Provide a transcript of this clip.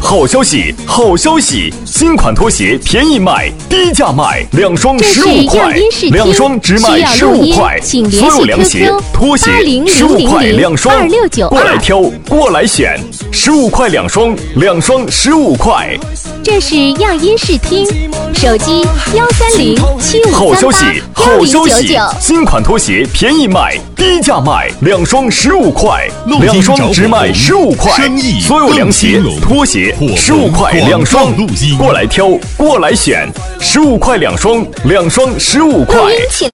好消息，好消息！新款拖鞋便宜卖，低价卖，2双15块，2双只卖15块。所有凉鞋、拖鞋15块2双，过来挑，过来选，15块2双，2双15块。 这是样音视听，手机1307538 好消息，好消息！ 1099。 新款拖鞋便宜卖，低价卖，2双15块，2双只卖15块。所有凉鞋、拖鞋15块2双，过来挑，过来选，15块2双，2双15块。